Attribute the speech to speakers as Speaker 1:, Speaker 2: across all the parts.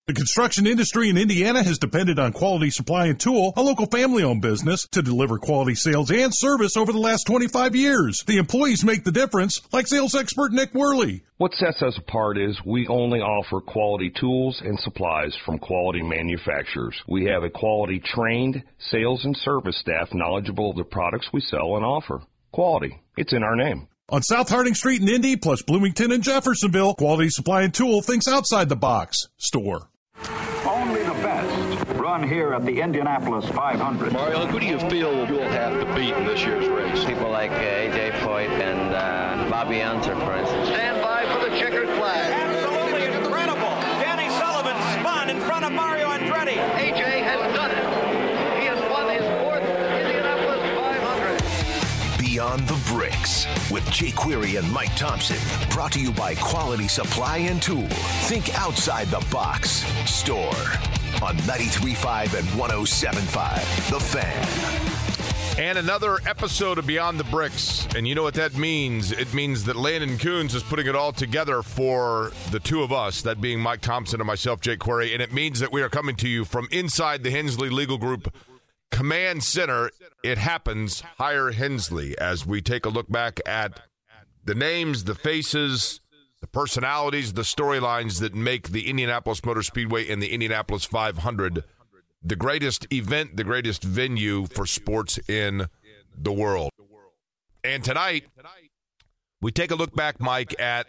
Speaker 1: The construction industry in Indiana has depended on Quality Supply and Tool, a local family-owned business, to deliver quality sales and service over the last 25 years. The employees make the difference, like sales expert Nick Worley.
Speaker 2: What sets us apart is we only offer quality tools and supplies from quality manufacturers. We have a quality trained sales and service staff knowledgeable of the products we sell and offer. Quality. It's in our name.
Speaker 1: On South Harding Street in Indy, plus Bloomington and Jeffersonville, Quality Supply and Tool thinks outside the box. Store.
Speaker 3: Only the best run here at the Indianapolis 500.
Speaker 4: Mario, who do you feel you'll have to beat in this year's race?
Speaker 5: People like A.J. Foyt and Bobby Unser, for instance.
Speaker 6: Stand by for the checkered flag.
Speaker 7: Absolutely incredible. Danny Sullivan spun in front of Mario Andretti.
Speaker 6: A.J. has done it. He has won his fourth Indianapolis 500.
Speaker 8: Beyond the Bricks with Jake Query and Mike Thompson. Brought to you by Quality Supply and Tool. Think outside the box. Store on 93.5 and 107.5. The Fan.
Speaker 9: And another episode of Beyond the Bricks. And you know what that means? It means that Landon Coons is putting it all together for the two of us, that being Mike Thompson and myself, Jake Query. And it means that we are coming to you from inside the Hensley Legal Group Command Center. It happens, hire Hensley, as we take a look back at the names, the faces, the personalities, the storylines that make the Indianapolis Motor Speedway and the Indianapolis 500 the greatest event, the greatest venue for sports in the world. And tonight, we take a look back, Mike, at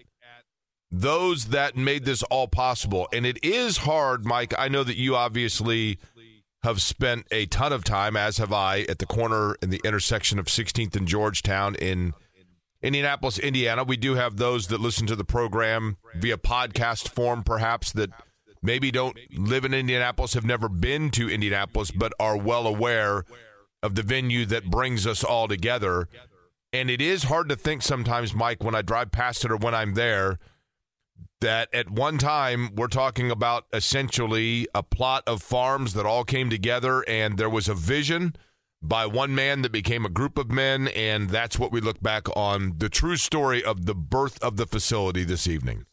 Speaker 9: those that made this all possible. And it is hard, Mike. I know that you obviously have spent a ton of time, as have I, at the corner in the intersection of 16th and Georgetown in Indianapolis, Indiana. We do have those that listen to the program via podcast form, perhaps, that maybe don't live in Indianapolis, have never been to Indianapolis, but are well aware of the venue that brings us all together. And it is hard to think sometimes, Mike, when I drive past it or when I'm there, that at one time we're talking about essentially a plot of farms that all came together, and there was a vision by one man that became a group of men, and that's what we look back on, the true story of the birth of the facility this evening.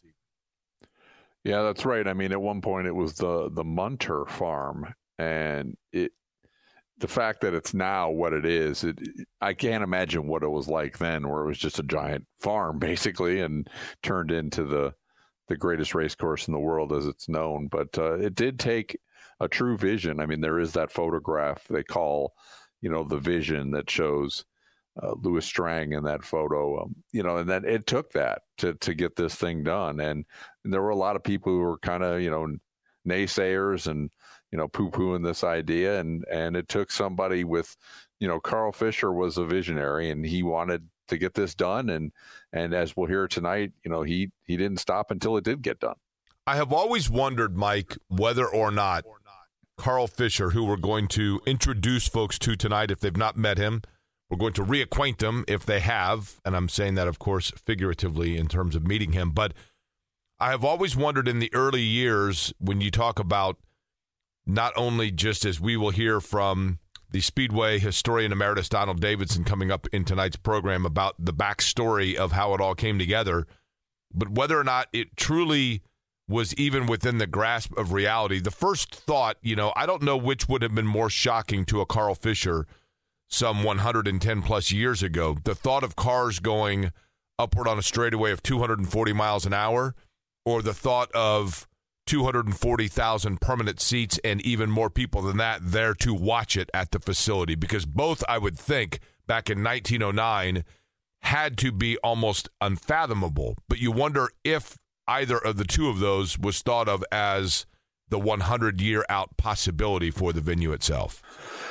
Speaker 10: Yeah, that's right. I mean, at one point it was the Munter farm, and the fact that it's now what it is, I can't imagine what it was like then, where it was just a giant farm basically and turned into the greatest race course in the world as it's known. But it did take a true vision. I mean, there is that photograph they call, the vision that shows Louis Strang in that photo, and then it took that to get this thing done. And there were a lot of people who were kind of, naysayers and, poo-pooing this idea. And it took somebody with, Carl Fisher was a visionary, and he wanted to get this done. And as we'll hear tonight, he didn't stop until it did get done.
Speaker 9: I have always wondered, Mike, whether or not Carl Fisher, who we're going to introduce folks to tonight if they've not met him, we're going to reacquaint them if they have, and I'm saying that, of course, figuratively in terms of meeting him. But I have always wondered in the early years when you talk about not only just as we will hear from the Speedway historian emeritus Donald Davidson coming up in tonight's program about the backstory of how it all came together, but whether or not it truly was even within the grasp of reality. The first thought, I don't know which would have been more shocking to a Carl Fisher some 110 plus years ago. The thought of cars going upward on a straightaway of 240 miles an hour, or the thought of 240,000 permanent seats and even more people than that there to watch it at the facility. Because both, I would think, back in 1909 had to be almost unfathomable. But you wonder if either of the two of those was thought of as the 100-year out possibility for the venue itself.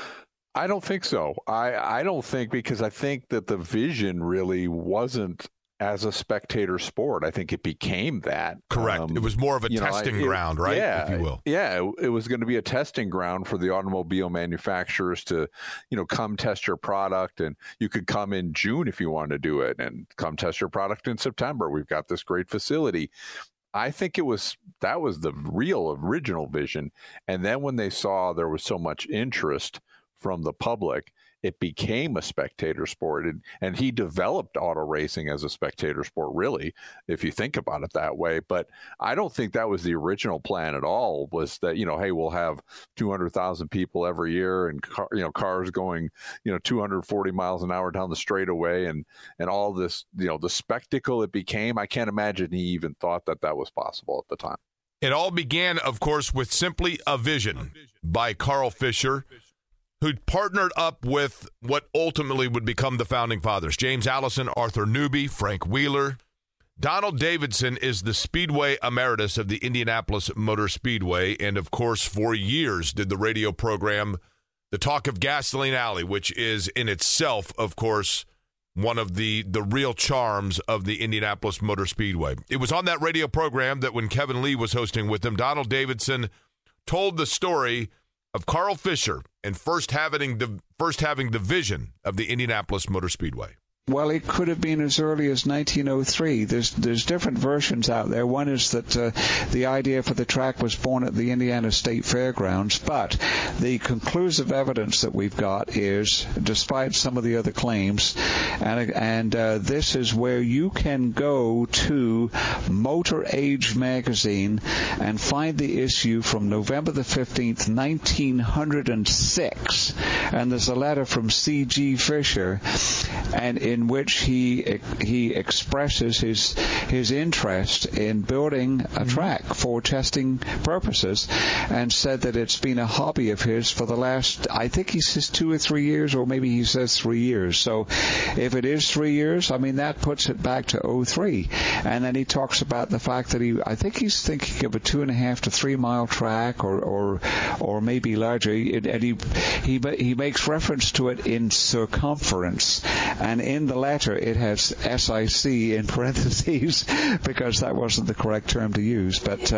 Speaker 10: I don't think so. I don't think, because I think that the vision really wasn't as a spectator sport. I think it became that.
Speaker 9: Correct. It was more of a testing ground, right?
Speaker 10: Yeah,
Speaker 9: if you will.
Speaker 10: Yeah, it was going to be a testing ground for the automobile manufacturers to, come test your product. And you could come in June if you wanted to do it, and come test your product in September. We've got this great facility. I think that was the real original vision. And then when they saw there was so much interest from the public, it became a spectator sport. And he developed auto racing as a spectator sport, really, if you think about it that way. But I don't think that was the original plan at all, was that, hey, we'll have 200,000 people every year and, cars going, 240 miles an hour down the straightaway and all this, the spectacle it became. I can't imagine he even thought that was possible at the time.
Speaker 9: It all began, of course, with simply a vision by Carl Fisher, who partnered up with what ultimately would become the Founding Fathers: James Allison, Arthur Newby, Frank Wheeler. Donald Davidson is the Speedway Emeritus of the Indianapolis Motor Speedway, and, of course, for years did the radio program The Talk of Gasoline Alley, which is in itself, of course, one of the real charms of the Indianapolis Motor Speedway. It was on that radio program that when Kevin Lee was hosting with him, Donald Davidson told the story of Carl Fisher and first having the vision of the Indianapolis Motor Speedway.
Speaker 11: Well, it could have been as early as 1903. There's different versions out there. One is that the idea for the track was born at the Indiana State Fairgrounds, but the conclusive evidence that we've got is, despite some of the other claims, and this is where you can go to Motor Age magazine and find the issue from November the 15th, 1906, and there's a letter from C.G. Fisher, and in which he expresses his interest in building a track for testing purposes, and said that it's been a hobby of his for the last, I think he says 2 or 3 years, or maybe he says 3 years. So if it is 3 years, I mean, that puts it back to 03. And then he talks about the fact that I think he's thinking of a 2.5 to 3 mile track, or maybe larger. And he makes reference to it in circumference, and in the letter it has SIC in parentheses because that wasn't the correct term to use. But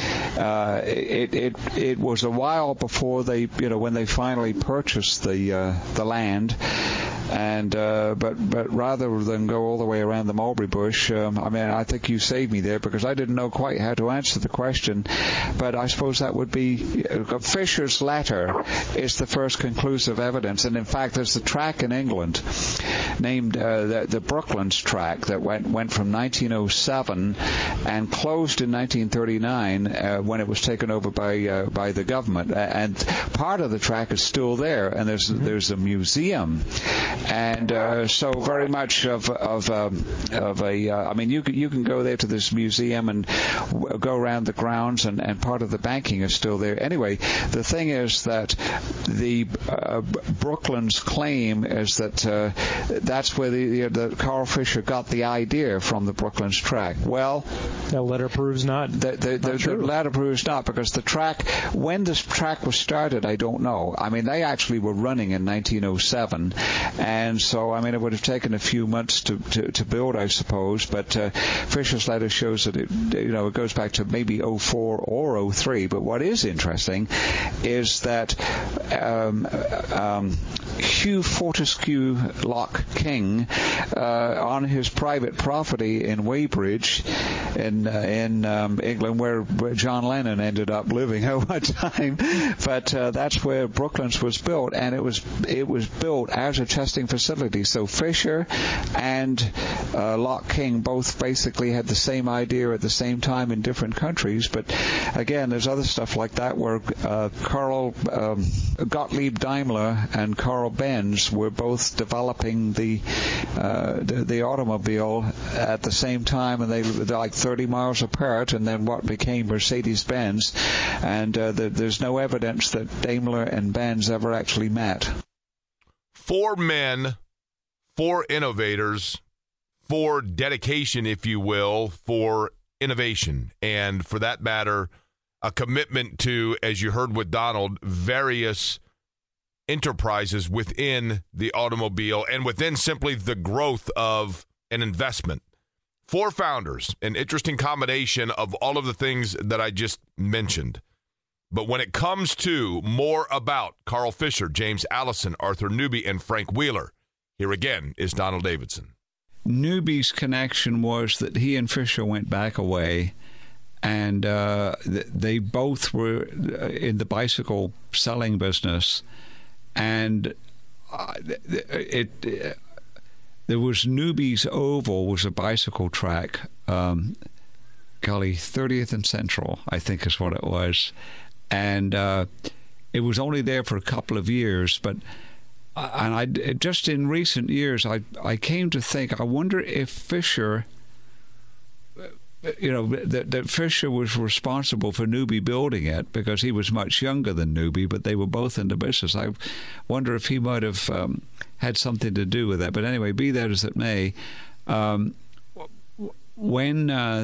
Speaker 11: it was a while before they, when they finally purchased the land. And but rather than go all the way around the mulberry bush, I think you saved me there because I didn't know quite how to answer the question. But I suppose that would be Fisher's letter is the first conclusive evidence. And in fact, there's a track in England named the Brooklands track that went from 1907 and closed in 1939 when it was taken over by the government. And part of the track is still there, and there's a museum. And so very much of a you can go there to this museum and go around the grounds, and part of the banking is still there. Anyway, the thing is that the Brooklands claim is that that's where the Carl Fisher got the idea from, the Brooklands track. Well,
Speaker 12: that letter proves not.
Speaker 11: The letter proves not, because the track, when this track was started, I don't know. I mean, they actually were running in 1907. And so, it would have taken a few months to build, I suppose. But Fisher's letter shows that it goes back to maybe 04 or 03. But what is interesting is that Hugh Fortescue Locke King, on his private property in Weybridge, in England, where John Lennon ended up living at one time, but that's where Brooklands was built, and it was built as a testing facility. So Fisher and Locke King both basically had the same idea at the same time in different countries. But again, there's other stuff like that where Carl Gottlieb Daimler and Carl Benz were both developing the automobile at the same time, and they're like 30 miles apart, and then what became Mercedes-Benz. And there's no evidence that Daimler and Benz ever actually met.
Speaker 9: 4 men, 4 innovators, 4 dedication, if you will, for innovation. And for that matter, a commitment to, as you heard with Donald, various enterprises within the automobile and within simply the growth of an investment. 4 founders, an interesting combination of all of the things that I just mentioned. But when it comes to more about Carl Fisher, James Allison, Arthur Newby, and Frank Wheeler, here again is Donald Davidson.
Speaker 11: Newby's connection was that he and Fisher went back a way, and they both were in the bicycle selling business. And there was Newby's Oval, was a bicycle track, 30th and Central, I think is what it was. And it was only there for a couple of years, but just in recent years, I came to think, I wonder if Fisher, that Fisher was responsible for Newby building it because he was much younger than Newby, but they were both in the business. I wonder if he might have had something to do with that. But anyway, be that as it may, when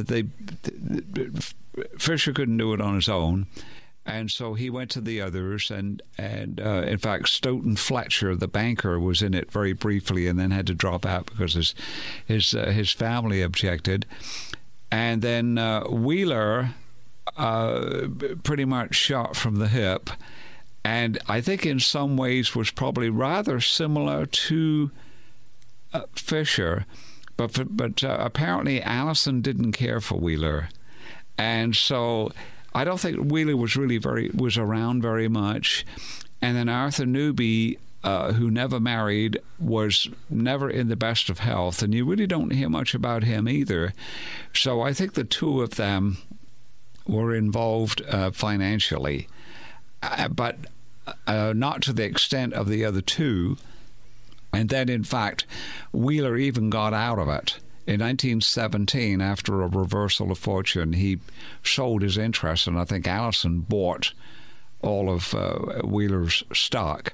Speaker 11: Fisher couldn't do it on his own, and so he went to the others, and in fact, Stoughton Fletcher, the banker, was in it very briefly, and then had to drop out because his family objected. And then Wheeler pretty much shot from the hip, and I think in some ways was probably rather similar to Fisher, but apparently Allison didn't care for Wheeler, and so I don't think Wheeler was around very much. And then Arthur Newby, who never married, was never in the best of health, and you really don't hear much about him either. So I think the two of them were involved financially, but not to the extent of the other two. And then, in fact, Wheeler even got out of it. In 1917, after a reversal of fortune, he sold his interest, and I think Allison bought all of Wheeler's stock.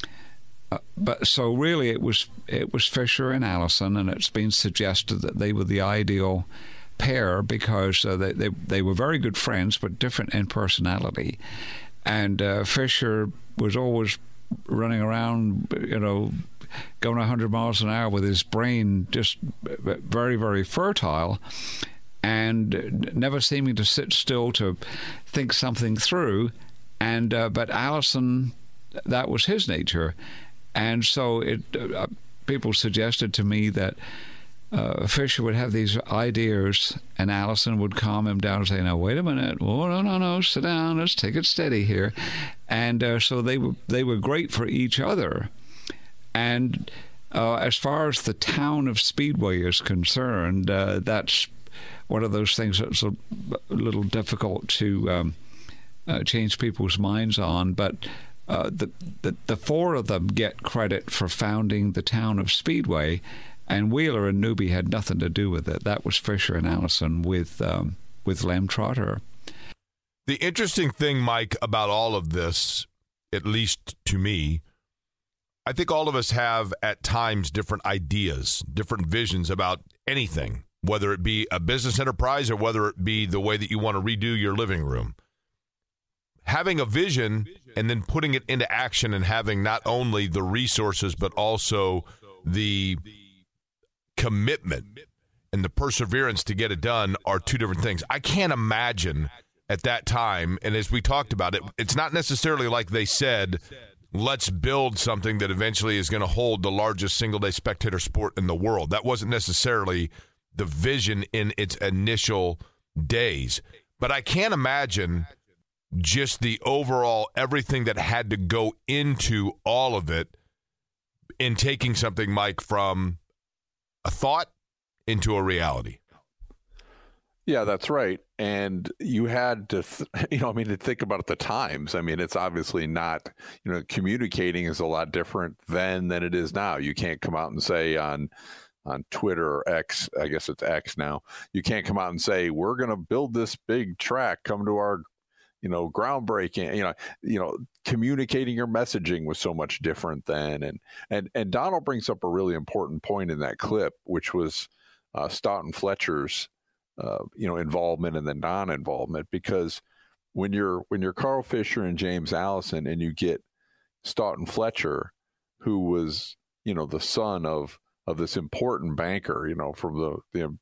Speaker 11: But so really, it was Fisher and Allison, and it's been suggested that they were the ideal pair because they were very good friends, but different in personality. And Fisher was always running around, going 100 miles an hour with his brain just very, very fertile, and never seeming to sit still to think something through. And but Allison, that was his nature. And so people suggested to me that Fisher would have these ideas, and Allison would calm him down and say, "Now wait a minute. Oh no, sit down. Let's take it steady here." And so they were great for each other. And as far as the town of Speedway is concerned, that's one of those things that's a little difficult to change people's minds on. But the four of them get credit for founding the town of Speedway, and Wheeler and Newby had nothing to do with it. That was Fisher and Allison with Lem Trotter.
Speaker 9: The interesting thing, Mike, about all of this, at least to me, I think all of us have at times different ideas, different visions about anything, whether it be a business enterprise or whether it be the way that you want to redo your living room. Having a vision and then putting it into action and having not only the resources but also the commitment and the perseverance to get it done are two different things. I can't imagine at that time, and as we talked about it, it's not necessarily like they said, let's build something that eventually is going to hold the largest single-day spectator sport in the world. That wasn't necessarily the vision in its initial days. But I can't imagine just the overall everything that had to go into all of it in taking something, Mike, from a thought into a reality.
Speaker 10: Yeah, that's right. And you had to, to think about the times. I mean, it's obviously not, communicating is a lot different then than it is now. You can't come out and say on Twitter or X, I guess it's X now, you can't come out and say, we're going to build this big track, come to our, groundbreaking, communicating your messaging was so much different then. And Donald brings up a really important point in that clip, which was Stoughton Fletcher's involvement and the non-involvement, because when you're Carl Fisher and James Allison and you get Stoughton Fletcher, who was, the son of this important banker, from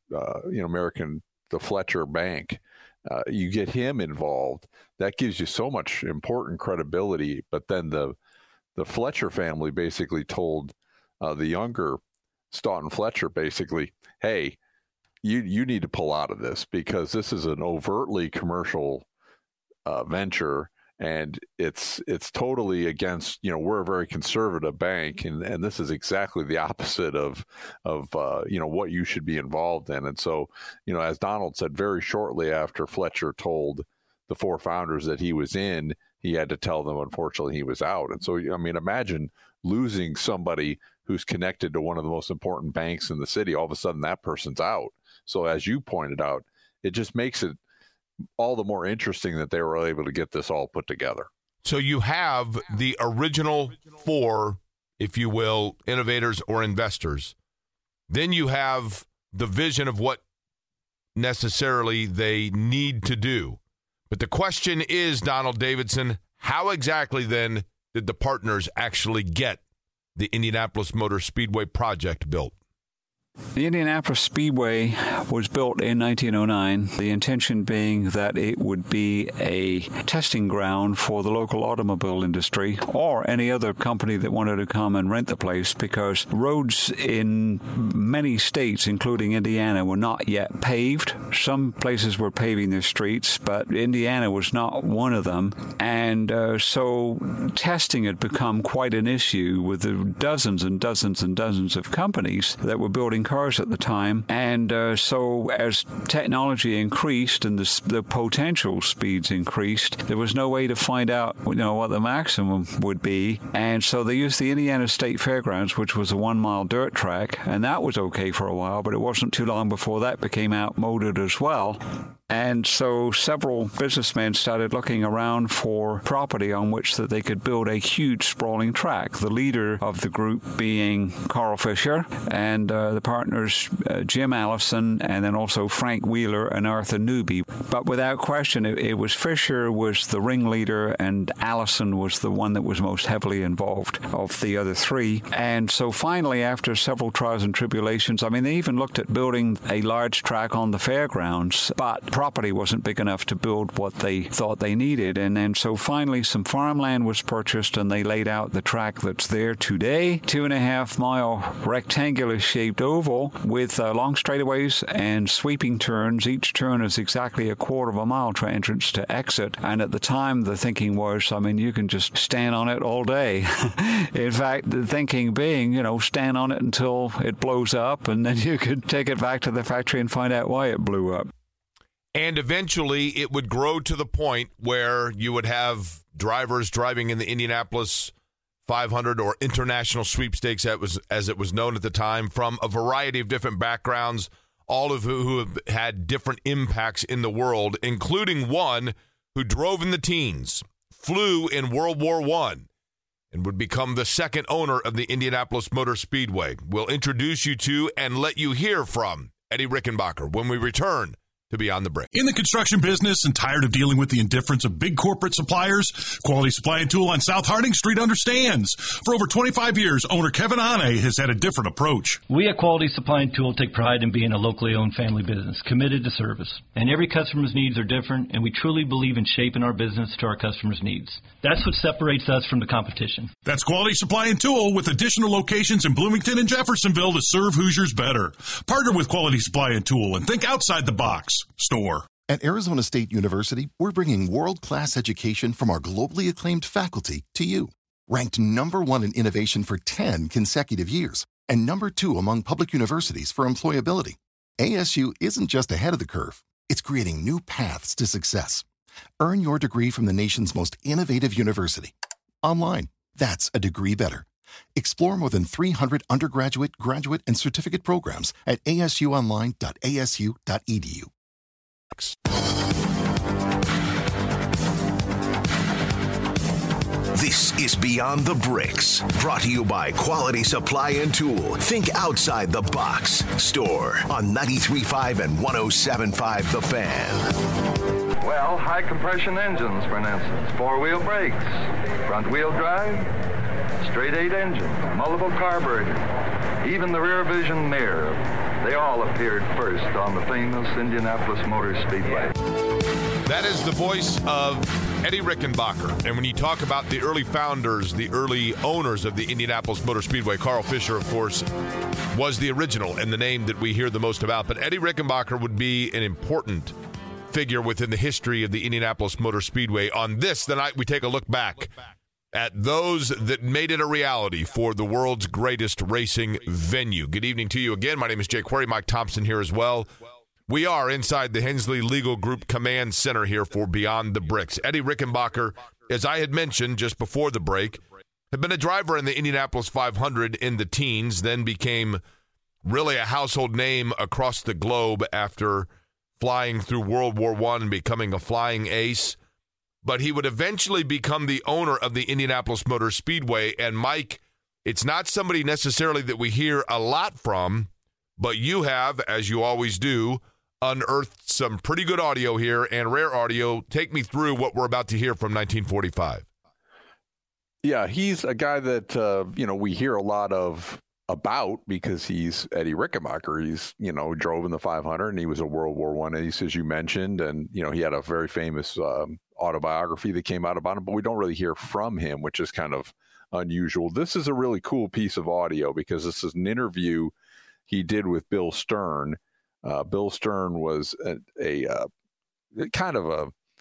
Speaker 10: the Fletcher Bank, you get him involved. That gives you so much important credibility. But then the Fletcher family basically told the younger Stoughton Fletcher, basically, hey, you need to pull out of this because this is an overtly commercial venture, And it's totally against, we're a very conservative bank, and this is exactly the opposite of what you should be involved in. And so, as Donald said, very shortly after Fletcher told the four founders that he was in, he had to tell them, unfortunately, he was out. And so, imagine losing somebody who's connected to one of the most important banks in the city. All of a sudden, that person's out. So as you pointed out, it just makes it all the more interesting that they were able to get this all put together.
Speaker 9: So you have the original four, if you will, innovators or investors. Then you have the vision of what necessarily they need to do. But the question is, Donald Davidson, how exactly then did the partners actually get the Indianapolis Motor Speedway project built?
Speaker 11: The Indianapolis Speedway was built in 1909, the intention being that it would be a testing ground for the local automobile industry or any other company that wanted to come and rent the place, because roads in many states, including Indiana, were not yet paved. Some places were paving their streets, but Indiana was not one of them. And so testing had become quite an issue with the dozens and dozens and dozens of companies that were building cars at the time. And so as technology increased and the potential speeds increased, there was no way to find out what the maximum would be. And so they used the Indiana State Fairgrounds, which was a 1-mile dirt track, and that was okay for a while, but it wasn't too long before that became outmoded as well. And so several businessmen started looking around for property on which that they could build a huge sprawling track. The leader of the group being Carl Fisher, and the partners Jim Allison, and then also Frank Wheeler and Arthur Newby. But without question, it was Fisher was the ringleader, and Allison was the one that was most heavily involved of the other three. And so finally, after several trials and tribulations, they even looked at building a large track on the fairgrounds, but property wasn't big enough to build what they thought they needed. And then so finally some farmland was purchased, and they laid out the track that's there today, 2.5-mile rectangular shaped oval with long straightaways and sweeping turns. Each turn is exactly a quarter of a mile to entrance to exit. And at the time, the thinking was, you can just stand on it all day. In fact, the thinking being, stand on it until it blows up, and then you could take it back to the factory and find out why it blew up.
Speaker 9: And eventually it would grow to the point where you would have drivers driving in the Indianapolis 500 or International Sweepstakes, as it was known at the time, from a variety of different backgrounds, all of who have had different impacts in the world, including one who drove in the teens, flew in World War I, and would become the second owner of the Indianapolis Motor Speedway. We'll introduce you to and let you hear from Eddie Rickenbacker when we return to Beyond the Brick.
Speaker 1: In the construction business and tired of dealing with the indifference of big corporate suppliers, Quality Supply and Tool on South Harding Street understands. For over 25 years, owner Kevin Ane has had a different approach.
Speaker 13: We at Quality Supply and Tool take pride in being a locally owned family business, committed to service. And every customer's needs are different, and we truly believe in shaping our business to our customers' needs. That's what separates us from the competition.
Speaker 1: That's Quality Supply and Tool, with additional locations in Bloomington and Jeffersonville to serve Hoosiers better. Partner with Quality Supply and Tool and think outside the box. Store.
Speaker 14: At Arizona State University, we're bringing world-class education from our globally acclaimed faculty to you. Ranked #1 in innovation for 10 consecutive years and #2 among public universities for employability. ASU isn't just ahead of the curve, it's creating new paths to success. Earn your degree from the nation's most innovative university. Online. That's a degree better. Explore more than 300 undergraduate, graduate, and certificate programs at asuonline.asu.edu.
Speaker 8: This is Beyond the Bricks, brought to you by Quality Supply and Tool. Think outside the box. Store on 93.5 and 107.5 The Fan.
Speaker 15: Well, high compression engines, for instance, 4-wheel brakes, front-wheel drive, straight 8 engine, multiple carburetor, even the rear vision mirror. They all appeared first on the famous Indianapolis Motor Speedway.
Speaker 9: That is the voice of Eddie Rickenbacker. And when you talk about the early founders, the early owners of the Indianapolis Motor Speedway, Carl Fisher, of course, was the original and the name that we hear the most about. But Eddie Rickenbacker would be an important figure within the history of the Indianapolis Motor Speedway. On this, the night we take a look back at those that made it a reality for the world's greatest racing venue. Good evening to you again. My name is Jake Query. Mike Thompson here as well. We are inside the Hensley Legal Group Command Center here for Beyond the Bricks. Eddie Rickenbacker, as I had mentioned just before the break, had been a driver in the Indianapolis 500 in the teens, then became really a household name across the globe after flying through World War I and becoming a flying ace. But he would eventually become the owner of the Indianapolis Motor Speedway. And, Mike, it's not somebody necessarily that we hear a lot from, but you have, as you always do, unearthed some pretty good audio here and rare audio. Take me through what we're about to hear from 1945.
Speaker 10: Yeah, he's a guy that, we hear a lot about because he's Eddie Rickenbacker. He's, drove in the 500 and he was a World War I ace, as you mentioned. And, he had a very famous autobiography that came out about him, but we don't really hear from him, which is kind of unusual. This is a really cool piece of audio because this is an interview he did with Bill Stern. Bill Stern was a kind of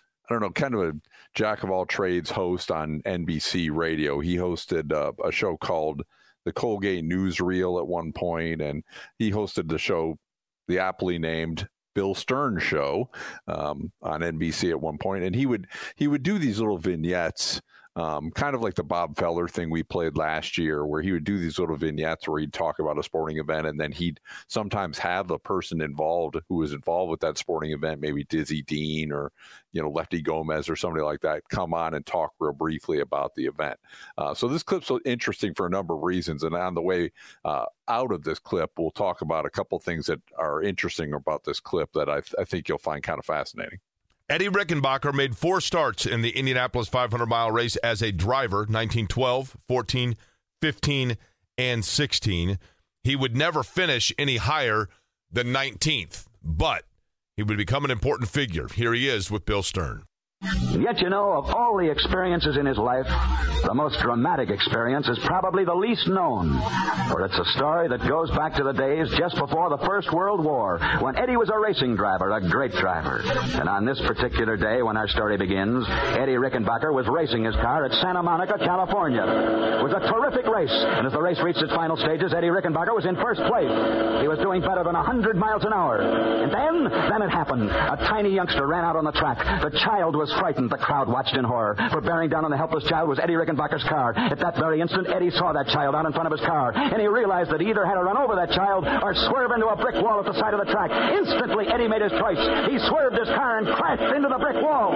Speaker 10: a jack of all trades host on NBC radio. He hosted a show called the Colgate Newsreel at one point, and he hosted the show, the aptly named Bill Stern Show, on NBC at one point. And he would do these little vignettes, kind of like the Bob Feller thing we played last year, where he would do these little vignettes where he'd talk about a sporting event, and then he'd sometimes have the person who was involved with that sporting event, maybe Dizzy Dean or, Lefty Gomez or somebody like that, come on and talk real briefly about the event. So this clip's so interesting for a number of reasons. And on the way out of this clip, we'll talk about a couple things that are interesting about this clip that I think you'll find kind of fascinating.
Speaker 9: Eddie Rickenbacker made 4 starts in the Indianapolis 500-mile race as a driver, 1912, 14, 15, and 16. He would never finish any higher than 19th, but he would become an important figure. Here he is with Bill Stern.
Speaker 3: Yet, of all the experiences in his life, the most dramatic experience is probably the least known, for it's a story that goes back to the days just before the First World War, when Eddie was a racing driver, a great driver. And on this particular day, when our story begins, Eddie Rickenbacker was racing his car at Santa Monica, California. It was a terrific race, and as the race reached its final stages, Eddie Rickenbacker was in first place. He was doing better than 100 miles an hour. And then it happened. A tiny youngster ran out on the track. The child was frightened. The crowd watched in horror, for bearing down on the helpless child was Eddie Rickenbacker's car. At that very instant, Eddie saw that child out in front of his car, and he realized that he either had to run over that child or swerve into a brick wall at the side of the track. Instantly, Eddie made his choice. He swerved his car and crashed into the brick wall.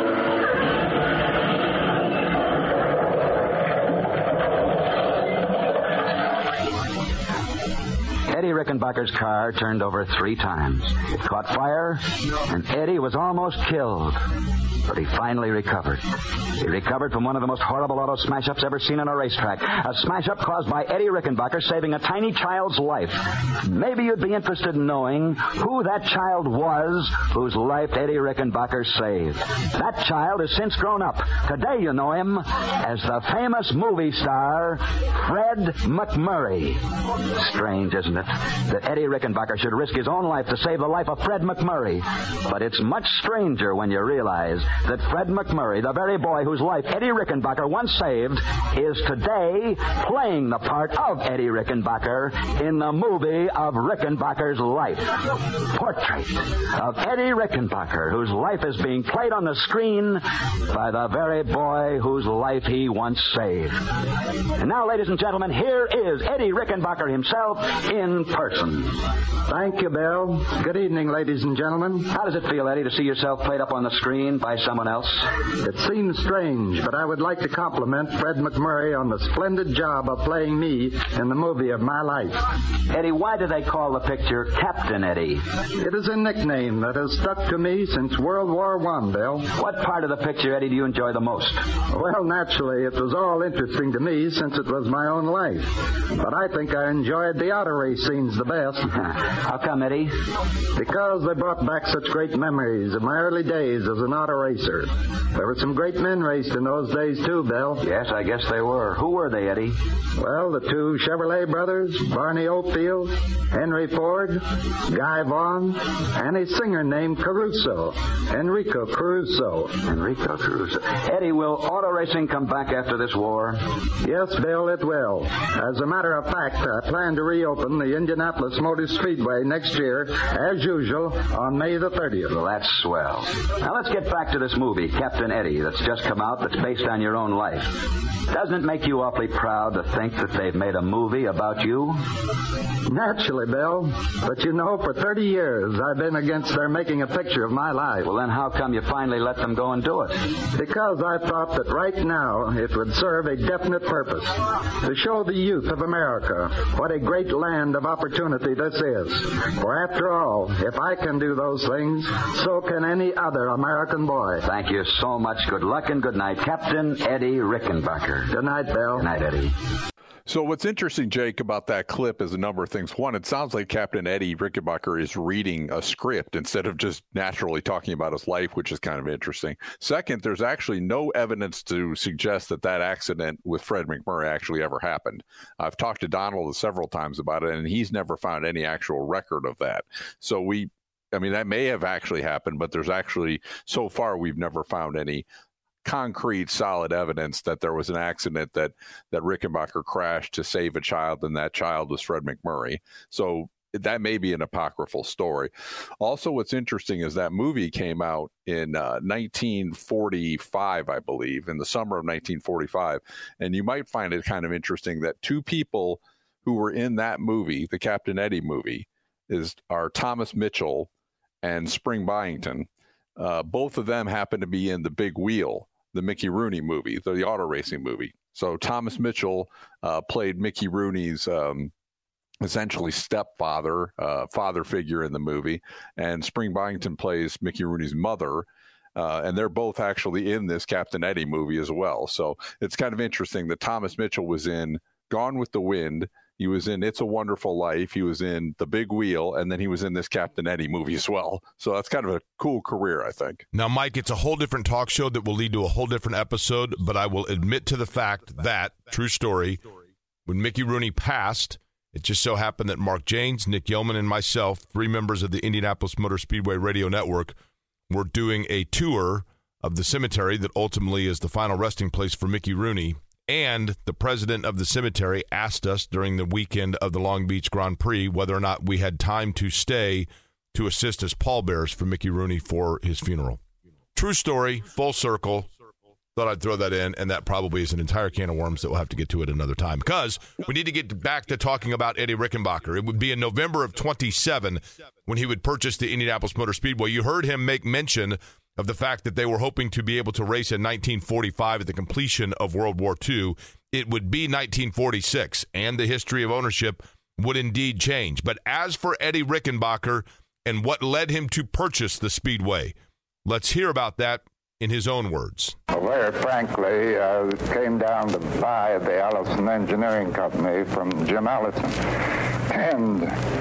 Speaker 3: Eddie Rickenbacker's car turned over 3 times. It caught fire, and Eddie was almost killed. But he finally recovered. He recovered from one of the most horrible auto smash-ups ever seen on a racetrack. A smash-up caused by Eddie Rickenbacker saving a tiny child's life. Maybe you'd be interested in knowing who that child was whose life Eddie Rickenbacker saved. That child has since grown up. Today you know him as the famous movie star, Fred MacMurray. Strange, isn't it, that Eddie Rickenbacker should risk his own life to save the life of Fred MacMurray. But it's much stranger when you realize that Fred MacMurray, the very boy whose life Eddie Rickenbacker once saved, is today playing the part of Eddie Rickenbacker in the movie of Rickenbacker's life. Portrait of Eddie Rickenbacker, whose life is being played on the screen by the very boy whose life he once saved. And now, ladies and gentlemen, here is Eddie Rickenbacker himself in person.
Speaker 16: Thank you, Bill. Good evening, ladies and gentlemen.
Speaker 3: How does it feel, Eddie, to see yourself played up on the screen by someone else?
Speaker 16: It seems strange, but I would like to compliment Fred MacMurray on the splendid job of playing me in the movie of my life.
Speaker 3: Eddie, why do they call the picture Captain Eddie?
Speaker 16: It is a nickname that has stuck to me since World War I, Bill.
Speaker 3: What part of the picture, Eddie, do you enjoy the most?
Speaker 16: Well, naturally, it was all interesting to me since it was my own life. But I think I enjoyed the auto race scenes the best.
Speaker 3: How come, Eddie?
Speaker 16: Because they brought back such great memories of my early days as an auto race racer. There were some great men raced in those days, too, Bill.
Speaker 3: Yes, I guess they were. Who were they, Eddie?
Speaker 16: Well, the two Chevrolet brothers, Barney Oldfield, Henry Ford, Guy Vaughan, and a singer named Caruso, Enrico Caruso.
Speaker 3: Enrico Caruso. Eddie, will auto racing come back after this war?
Speaker 16: Yes, Bill, it will. As a matter of fact, I plan to reopen the Indianapolis Motor Speedway next year, as usual, on May the 30th.
Speaker 3: Well, that's swell. Now, let's get back to this movie, Captain Eddie, that's just come out, that's based on your own life. Doesn't it make you awfully proud to think that they've made a movie about you?
Speaker 16: Naturally, Bill. But you know, for 30 years, I've been against their making a picture of my life.
Speaker 3: Well, then how come you finally let them go and do it?
Speaker 16: Because I thought that right now it would serve a definite purpose. To show the youth of America what a great land of opportunity this is. For after all, if I can do those things, so can any other American boy.
Speaker 3: Thank you so much. Good luck and good night. Captain Eddie Rickenbacker.
Speaker 16: Good night, Bill.
Speaker 3: Good night, Eddie.
Speaker 10: So what's interesting, Jake, about that clip is a number of things. One, it sounds like Captain Eddie Rickenbacker is reading a script instead of just naturally talking about his life, which is kind of interesting. Second, there's actually no evidence to suggest that that accident with Fred McMurray actually ever happened. I've talked to Donald several times about it, and he's never found any actual record of that. So that may have actually happened, but there's actually, so far, we've never found any concrete, solid evidence that there was an accident that Rickenbacker crashed to save a child, and that child was Fred McMurray. So that may be an apocryphal story. Also, what's interesting is that movie came out in 1945, I believe, in the summer of 1945. And you might find it kind of interesting that two people who were in that movie, the Captain Eddie movie, are Thomas Mitchell and Spring Byington. Both of them happen to be in The Big Wheel, the Mickey Rooney movie, the auto racing movie. So Thomas Mitchell played Mickey Rooney's essentially stepfather, father figure in the movie, and Spring Byington plays Mickey Rooney's mother. And they're both actually in this Captain Eddie movie as well. So it's kind of interesting that Thomas Mitchell was in Gone with the Wind. He was in It's a Wonderful Life. He was in The Big Wheel, and then he was in this Captain Eddie movie as well. So that's kind of a cool career, I think.
Speaker 9: Now, Mike, it's a whole different talk show that will lead to a whole different episode, but I will admit to the fact that, true story, when Mickey Rooney passed, it just so happened that Mark Janes, Nick Yeoman, and myself, 3 members of the Indianapolis Motor Speedway Radio Network, were doing a tour of the cemetery that ultimately is the final resting place for Mickey Rooney. And the president of the cemetery asked us during the weekend of the Long Beach Grand Prix whether or not we had time to stay to assist as pallbearers for Mickey Rooney for his funeral. True story, full circle. Thought I'd throw that in, and that probably is an entire can of worms that we'll have to get to at another time, because we need to get back to talking about Eddie Rickenbacker. It would be in November of 27 when he would purchase the Indianapolis Motor Speedway. You heard him make mention of the fact that they were hoping to be able to race in 1945 at the completion of World War II. It would be 1946, and the history of ownership would indeed change. But as for Eddie Rickenbacker and what led him to purchase the Speedway, let's hear about that in his own words.
Speaker 17: Well, very frankly, I came down to buy the Allison Engineering Company from Jim Allison. And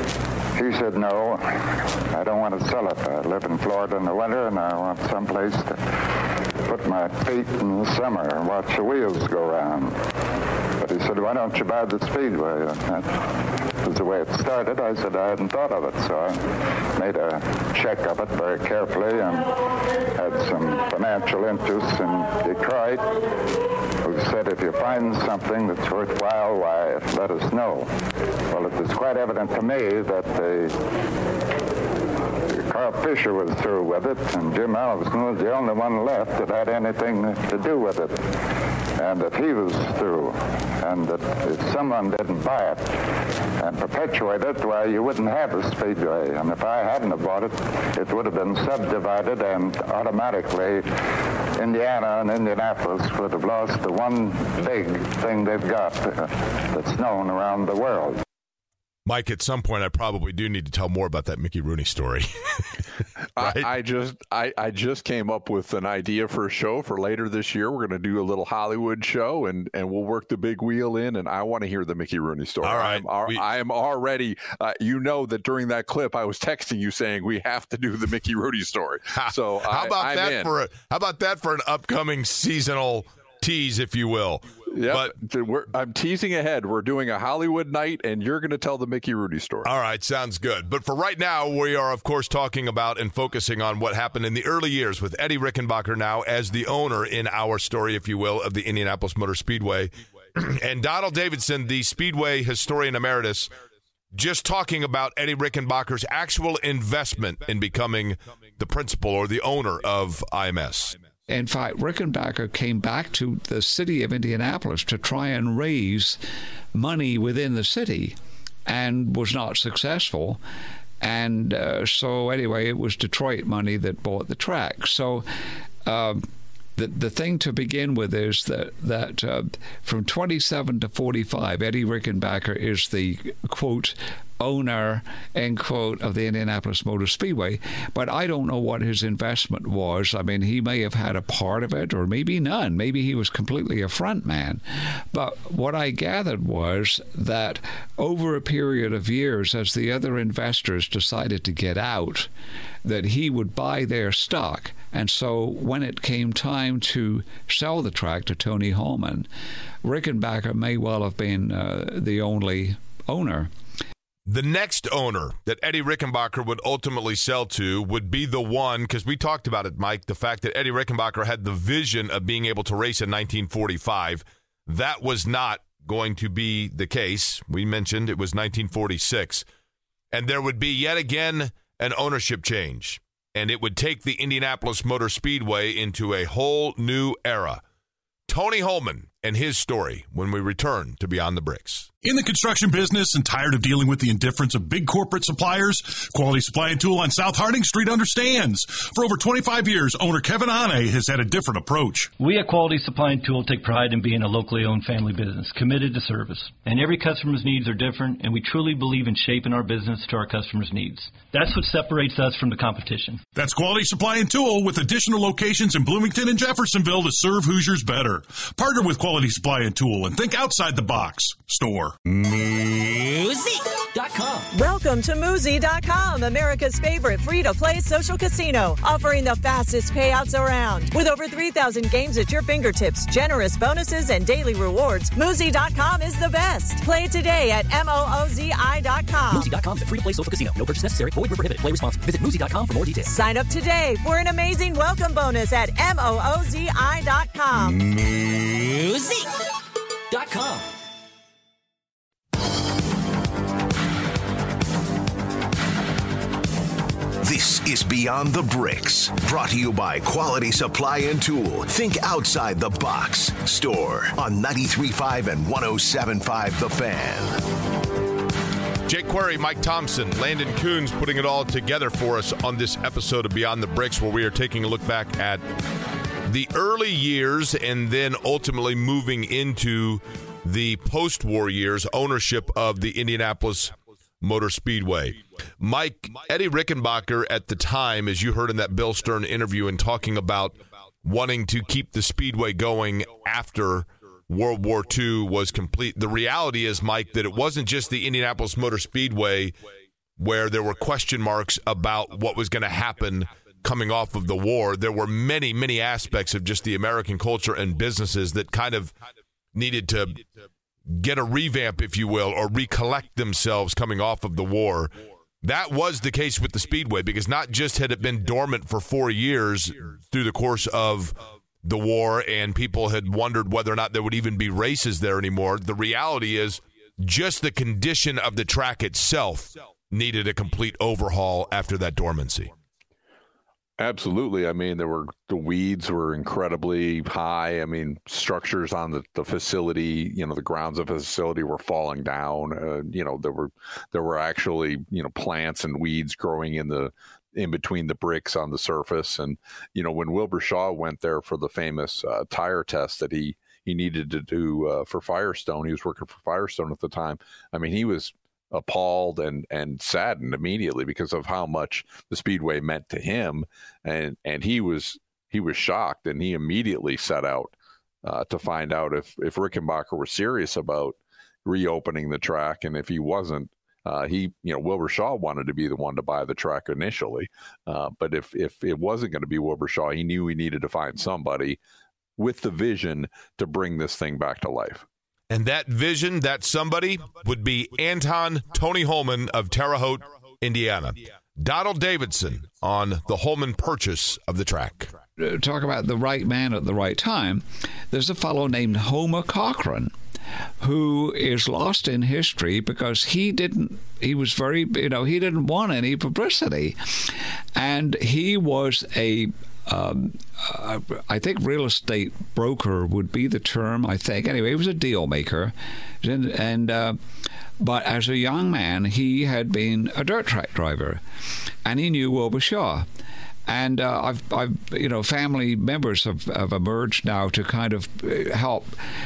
Speaker 17: he said, no, I don't want to sell it. I live in Florida in the winter, and I want someplace to put my feet in the summer and watch the wheels go around. But he said, why don't you buy the Speedway? And that was the way it started. I said I hadn't thought of it, so I made a check of it very carefully and had some financial interests in Detroit who said, if you find something that's worthwhile, why, let us know. Well, it was quite evident to me that Carl Fisher was through with it, and Jim Allison was the only one left that had anything to do with it. And that he was through, and that if someone didn't buy it and perpetuate it, well, you wouldn't have a Speedway. And if I hadn't have bought it, it would have been subdivided, and automatically Indiana and Indianapolis would have lost the one big thing they've got that's known around the world.
Speaker 9: Mike, at some point, I probably do need to tell more about that Mickey Rooney story.
Speaker 10: Right? I just came up with an idea for a show for later this year. We're going to do a little Hollywood show, and we'll work the big wheel in, and I want to hear the Mickey Rooney story.
Speaker 9: All right.
Speaker 10: I am already, you know that during that clip, I was texting you saying we have to do the Mickey Rooney story. So
Speaker 9: how about that for an upcoming seasonal tease, if you will?
Speaker 10: Yeah, I'm teasing ahead. We're doing a Hollywood night, and you're going to tell the Mickey Rooney story.
Speaker 9: All right, sounds good. But for right now, we are, of course, talking about and focusing on what happened in the early years with Eddie Rickenbacker now as the owner in our story, if you will, of the Indianapolis Motor Speedway. And Donald Davidson, the Speedway historian emeritus, just talking about Eddie Rickenbacker's actual investment in becoming the principal or the owner of IMS.
Speaker 11: In fact, Rickenbacker came back to the city of Indianapolis to try and raise money within the city and was not successful. And so anyway, it was Detroit money that bought the track. So the thing to begin with is that from 27 to 45, Eddie Rickenbacker is the, quote, owner, end quote, of the Indianapolis Motor Speedway. But I don't know what his investment was. I mean, he may have had a part of it or maybe none. Maybe he was completely a front man. But what I gathered was that over a period of years, as the other investors decided to get out, that he would buy their stock. And so when it came time to sell the track to Tony Holman, Rickenbacker may well have been the only owner.
Speaker 9: The next owner that Eddie Rickenbacker would ultimately sell to would be the one, because we talked about it, Mike, the fact that Eddie Rickenbacker had the vision of being able to race in 1945. That was not going to be the case. We mentioned it was 1946. And there would be yet again an ownership change. And it would take the Indianapolis Motor Speedway into a whole new era. Tony Holman and his story when we return to Beyond the Bricks.
Speaker 1: In the construction business and tired of dealing with the indifference of big corporate suppliers, Quality Supply and Tool on South Harding Street understands. For over 25 years, owner Kevin Ane has had a different approach.
Speaker 13: We at Quality Supply and Tool take pride in being a locally owned family business, committed to service. And every customer's needs are different, and we truly believe in shaping our business to our customers' needs. That's what separates us from the competition.
Speaker 1: That's Quality Supply and Tool with additional locations in Bloomington and Jeffersonville to serve Hoosiers better. Partner with Quality Supply and Tool and think outside the box. Store.
Speaker 18: Muzi.com. Welcome to Muzi.com, America's favorite free-to-play social casino, offering the fastest payouts around. With over 3,000 games at your fingertips, generous bonuses, and daily rewards, Muzi.com is the best. Play today at MOOZI.com.
Speaker 19: Muzi.com is a free-to-play social casino. No purchase necessary. Void where prohibited. Play responsibly. Visit Muzi.com for more details.
Speaker 18: Sign up today for an amazing welcome bonus at MOOZI.com.
Speaker 19: Muzi.com.
Speaker 8: This is Beyond the Bricks, brought to you by Quality Supply and Tool. Think outside the box. Store on 93.5 and 107.5 The Fan.
Speaker 9: Jake Query, Mike Thompson, Landon Coons putting it all together for us on this episode of Beyond the Bricks, where we are taking a look back at the early years and then ultimately moving into the post-war years, ownership of the Indianapolis Motor Speedway. Mike, Eddie Rickenbacker at the time, as you heard in that Bill Stern interview and talking about wanting to keep the Speedway going after World War II was complete. The reality is, Mike, that it wasn't just the Indianapolis Motor Speedway where there were question marks about what was going to happen coming off of the war. There were many, many aspects of just the American culture and businesses that kind of needed to get a revamp, if you will, or recollect themselves coming off of the war. That was the case with the Speedway, because not just had it been dormant for 4 years through the course of the war and people had wondered whether or not there would even be races there anymore. The reality is just the condition of the track itself needed a complete overhaul after that dormancy.
Speaker 10: Absolutely. I mean, the weeds were incredibly high. I mean, structures on the facility, the grounds of the facility were falling down. There were actually, plants and weeds growing in between the bricks on the surface. And, when Wilbur Shaw went there for the famous tire test that he needed to do for Firestone, he was working for Firestone at the time. I mean, he was appalled and saddened immediately because of how much the Speedway meant to him, and he was shocked, and he immediately set out to find out if Rickenbacker was serious about reopening the track, and if he wasn't, Wilbur Shaw wanted to be the one to buy the track initially, but if it wasn't going to be Wilbur Shaw, he knew he needed to find somebody with the vision to bring this thing back to life.
Speaker 9: And that vision, that somebody, would be Anton Tony Holman of Terre Haute, Indiana. Donald Davidson on the Holman purchase of the track.
Speaker 11: Talk about the right man at the right time. There's a fellow named Homer Cochran who is lost in history because he didn't want any publicity. And he was I think real estate broker would be the term, I think. Anyway, he was a deal maker. But as a young man, he had been a dirt track driver, and he knew Wilbur Shaw. And family members have emerged now to kind of help,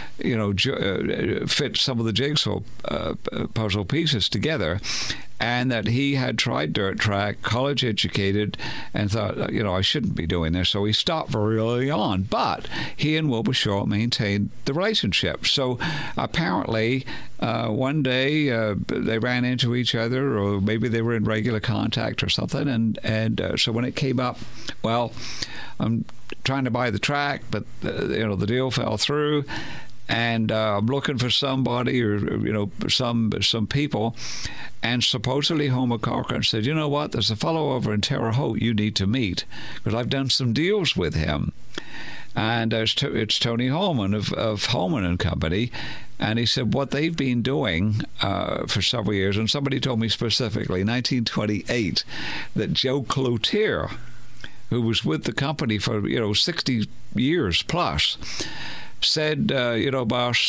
Speaker 11: fit some of the jigsaw puzzle pieces together. And that he had tried dirt track, college educated, and thought, I shouldn't be doing this. So he stopped very early on. But he and Wilbur Shaw maintained the relationship. So apparently, one day they ran into each other, or maybe they were in regular contact or something. And so when it came up, well, I'm trying to buy the track, but the deal fell through. And I'm looking for somebody, or some people, and supposedly Homer Cochran said, "You know what? There's a fellow over in Terre Haute you need to meet, because I've done some deals with him." And it's Tony Holman of Holman and Company, and he said what they've been doing for several years, and somebody told me specifically, 1928, that Joe Cloutier, who was with the company for 60 years plus, said, boss,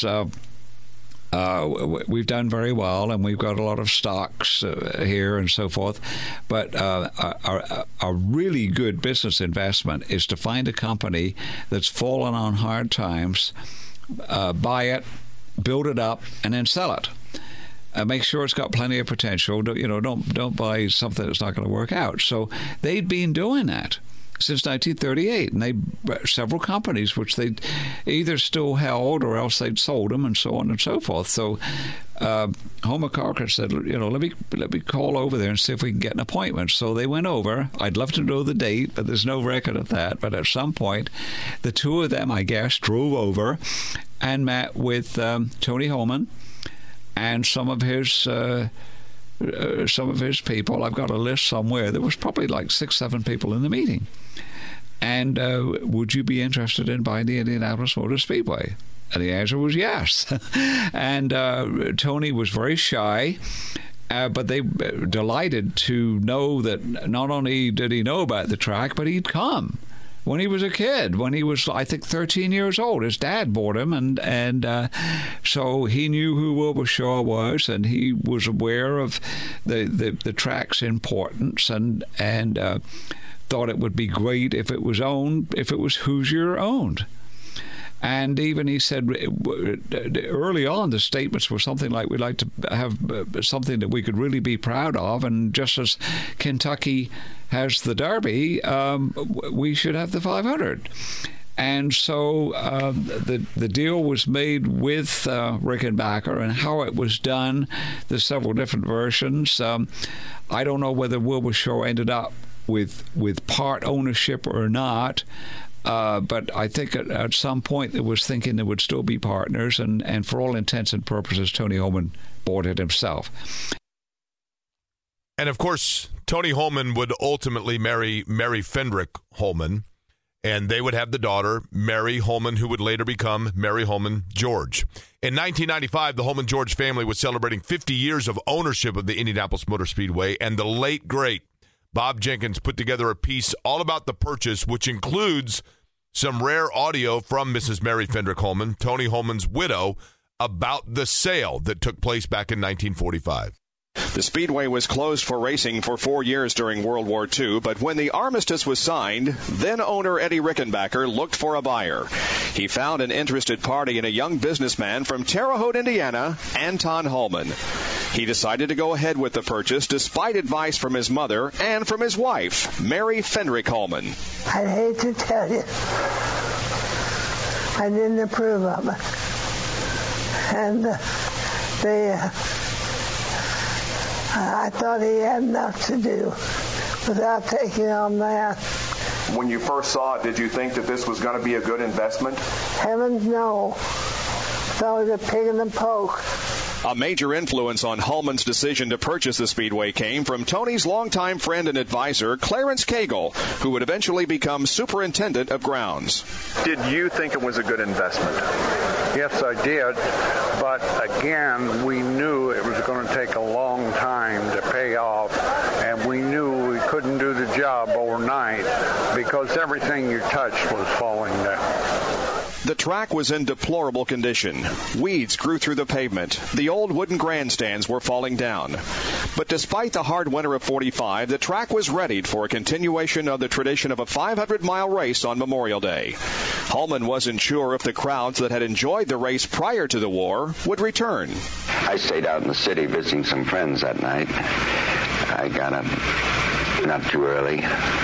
Speaker 11: we've done very well, and we've got a lot of stocks here and so forth, but a really good business investment is to find a company that's fallen on hard times, buy it, build it up, and then sell it. Make sure it's got plenty of potential. Don't buy something that's not going to work out. So they'd been doing that since 1938, and they several companies which they either still held or else they'd sold them, and so on and so forth. So Homer Cochran said, let me call over there and see if we can get an appointment. So they went over. I'd love to know the date, but there's no record of that. But at some point, the two of them, I guess, drove over and met with Tony Holman and some of his people. I've got a list somewhere. There was probably like 6-7 people in the meeting. And would you be interested in buying the Indianapolis Motor Speedway? And the answer was yes. And Tony was very shy, but they were delighted to know that not only did he know about the track, but he'd come when he was a kid, when he was, I think, 13 years old. His dad bought him, and so he knew who Wilbur Shaw was, and he was aware of the track's importance, and thought it would be great if it was Hoosier owned. And even he said early on, the statements were something like, we'd like to have something that we could really be proud of, and just as Kentucky has the Derby, we should have the 500. And so the deal was made with Rickenbacker, and how it was done, there's several different versions. I don't know whether Wilbur Shaw ended up with part ownership or not, but I think at some point there was thinking there would still be partners, and for all intents and purposes, Tony Holman bought it himself.
Speaker 9: And of course, Tony Holman would ultimately marry Mary Fendrick Holman, and they would have the daughter, Mary Holman, who would later become Mary Holman George. In 1995, the Holman George family was celebrating 50 years of ownership of the Indianapolis Motor Speedway, and the late, great Bob Jenkins put together a piece all about the purchase, which includes some rare audio from Mrs. Mary Fendrick Holman, Tony Holman's widow, about the sale that took place back in 1945.
Speaker 20: The Speedway was closed for racing for 4 years during World War II, but when the armistice was signed, then-owner Eddie Rickenbacker looked for a buyer. He found an interested party in a young businessman from Terre Haute, Indiana, Anton Holman. He decided to go ahead with the purchase despite advice from his mother and from his wife, Mary Fenrick Holman.
Speaker 21: I'd hate to tell you, I didn't approve of it. And I thought he had enough to do without taking on that.
Speaker 22: When you first saw it, did you think that this was going to be a good investment?
Speaker 21: Heavens, no. Thought it was a pig in the poke.
Speaker 20: A major influence on Holman's decision to purchase the Speedway came from Tony's longtime friend and advisor, Clarence Cagle, who would eventually become superintendent of grounds.
Speaker 22: Did you think it was a good investment?
Speaker 23: Yes, I did. But again, we knew it was going to take a long time to pay off, and we knew we couldn't do the job overnight because everything you touched was falling down.
Speaker 20: The track was in deplorable condition. Weeds grew through the pavement. The old wooden grandstands were falling down. But despite the hard winter of '45, the track was readied for a continuation of the tradition of a 500-mile race on Memorial Day. Holman wasn't sure if the crowds that had enjoyed the race prior to the war would return.
Speaker 3: I stayed out in the city visiting some friends that night. I got up not too early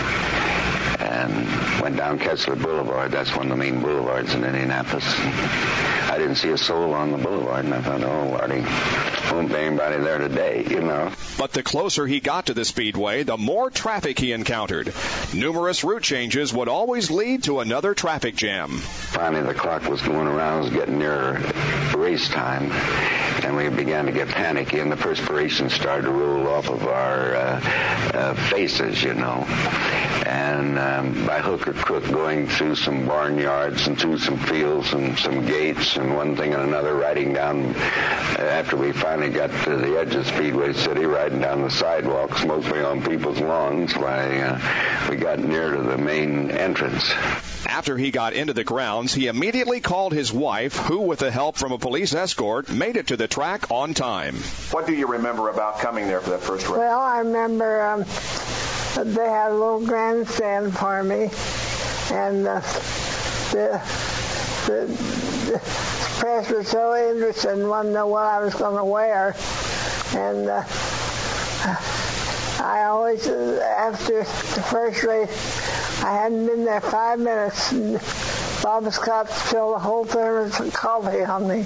Speaker 3: and went down Kessler Boulevard. That's one of the main boulevards in Indianapolis. I didn't see a soul on the boulevard, and I thought, oh, Artie, won't be anybody there today, you know.
Speaker 20: But the closer he got to the Speedway, the more traffic he encountered. Numerous route changes would always lead to another traffic jam.
Speaker 3: Finally, the clock was going around. It was getting near race time, and we began to get panicky, and the perspiration started to roll off of our faces, you know. And by hook or crook, going through some barnyards and through some fields and some gates and one thing and another, riding down, after we finally got to the edge of Speedway City, riding down the sidewalks, mostly on people's lawns, while we got near to the main entrance.
Speaker 20: After he got into the grounds, he immediately called his wife, who, with the help from a police escort, made it to the track on time.
Speaker 22: What do you remember about coming there for that first race?
Speaker 21: Well, I remember they had a little grandstand for me, and the press was so interested and wanted to know what I was going to wear. And I always, after the first race, I hadn't been there 5 minutes, and Bob Scott spilled a whole thermos of coffee on me.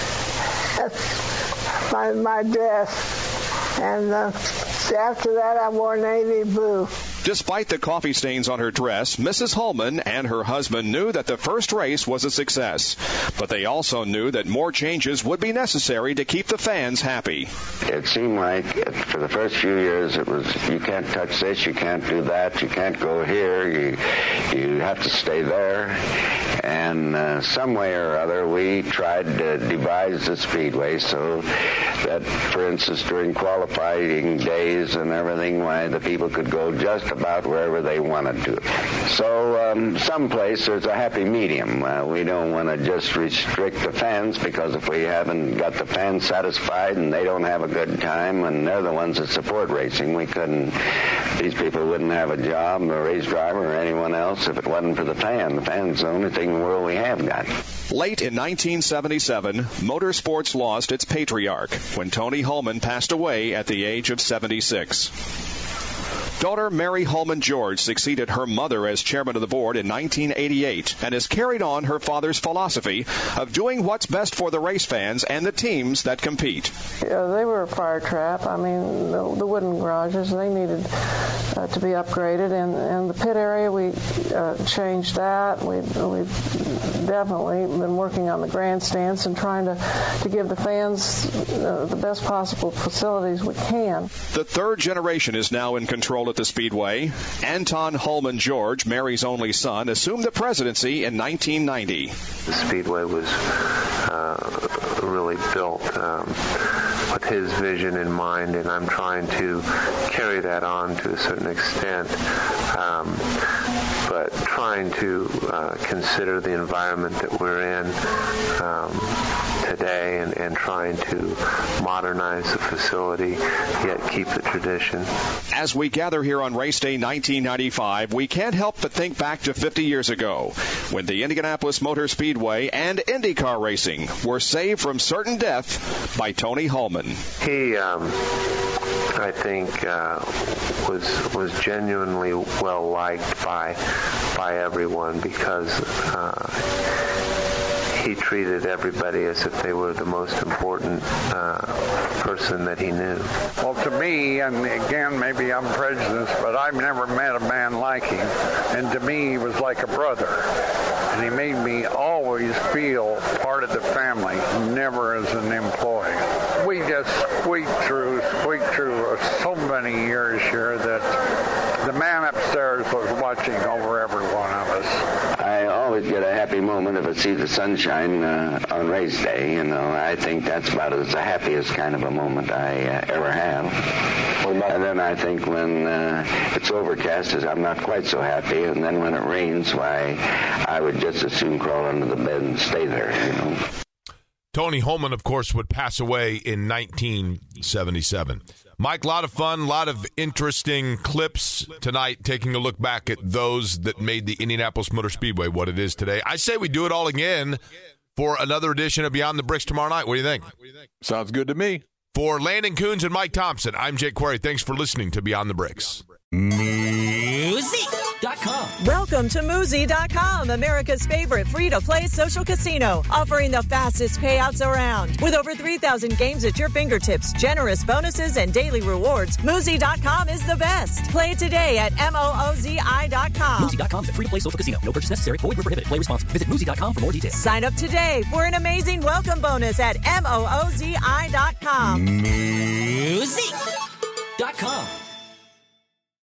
Speaker 21: my dress. And after that, I wore navy blue.
Speaker 20: Despite the coffee stains on her dress, Mrs. Holman and her husband knew that the first race was a success. But they also knew that more changes would be necessary to keep the fans happy.
Speaker 3: It seemed like for the first few years it was, you can't touch this, you can't do that, you can't go here, you have to stay there. And some way or other we tried to devise the Speedway so that, for instance, during qualifying days and everything, why the people could go just about wherever they wanted to. So someplace there's a happy medium. We don't want to just restrict the fans, because if we haven't got the fans satisfied and they don't have a good time and they're the ones that support racing, these people wouldn't have a job, a race driver or anyone else, if it wasn't for the fan. The fan's the only thing in the world we have got.
Speaker 20: Late in 1977, motorsports lost its patriarch when Tony Holman passed away at the age of 76. Daughter Mary Holman George succeeded her mother as chairman of the board in 1988 and has carried on her father's philosophy of doing what's best for the race fans and the teams that compete.
Speaker 21: Yeah, they were a fire trap. I mean, the wooden garages, they needed to be upgraded. And the pit area, we changed that. We've definitely been working on the grandstands and trying to give the fans the best possible facilities we can.
Speaker 20: The third generation is now in control at the Speedway. Anton Holman George, Mary's only son, assumed the presidency in 1990.
Speaker 24: The Speedway was really built with his vision in mind, and I'm trying to carry that on to a certain extent, but trying to consider the environment that we're in, today and trying to modernize the facility, yet keep the tradition.
Speaker 20: As we gather here on Race Day 1995, we can't help but think back to 50 years ago when the Indianapolis Motor Speedway and IndyCar racing were saved from certain death by Tony Hulman.
Speaker 24: He, I think, was genuinely well liked by everyone because he treated everybody as if they were the most important person that he knew.
Speaker 23: Well, to me, and again, maybe I'm prejudiced, but I've never met a man like him. And to me, he was like a brother. And he made me always feel part of the family, never as an employee. We just squeaked through so many years here that the man upstairs was watching over every one of us.
Speaker 2: I always get a happy moment if I see the sunshine on race day. You know, I think that's about as the happiest kind of a moment I ever have. And then I think when it's overcast, I'm not quite so happy. And then when it rains, why, I would just as soon crawl under the bed and stay there, you know.
Speaker 9: Tony Hulman, of course, would pass away in 1977. Mike, a lot of fun, a lot of interesting clips tonight, taking a look back at those that made the Indianapolis Motor Speedway what it is today. I say we do it all again for another edition of Beyond the Bricks tomorrow night. What do you think?
Speaker 10: Sounds good to me.
Speaker 9: For Landon Coons and Mike Thompson, I'm Jake Query. Thanks for listening to Beyond the Bricks.
Speaker 18: Muzi.com. Welcome to Muzi.com, America's favorite free-to-play social casino, offering the fastest payouts around. With over 3,000 games at your fingertips, generous bonuses, and daily rewards, Muzi.com is the best. Play today at MOOZI.com.
Speaker 19: Muzi.com is a free-to-play social casino. No purchase necessary. Void where prohibited. Play responsibly. Visit Muzi.com for more details.
Speaker 18: Sign up today for an amazing welcome bonus at MOOZI.com.
Speaker 19: Muzi.com.